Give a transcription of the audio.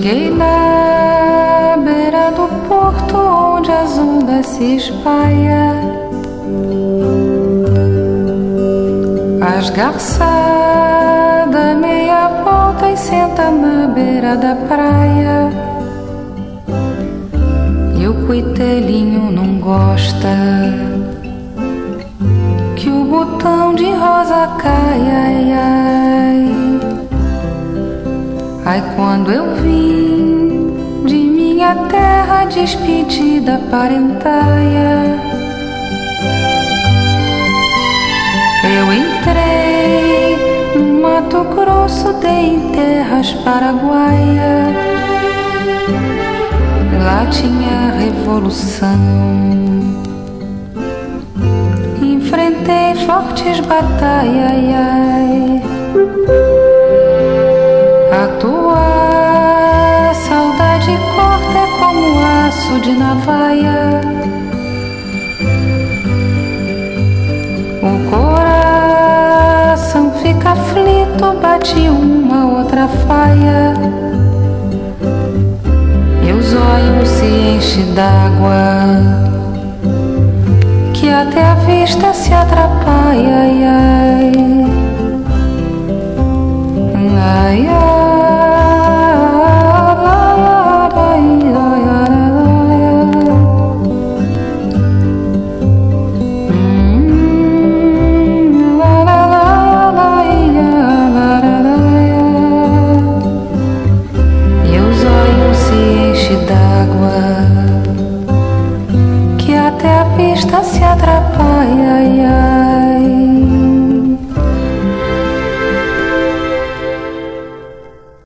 Cheguei na beira do porto onde as ondas se espalham, a esgarçada meia volta e senta na beira da praia. E o coitelinho não gosta que o botão de rosa cai, ai, ai. Ai, quando eu vim de minha terra despedida parentaia, eu entrei no Mato Grosso, dei em terras paraguaias. Lá tinha revolução, enfrentei fortes batalhas, ai, ai. A tua saudade corta é como aço de navalha, o coração fica aflito, bate uma outra faia, e os olhos se enchem d'água, que até a vista se atrapalha, ai, ai.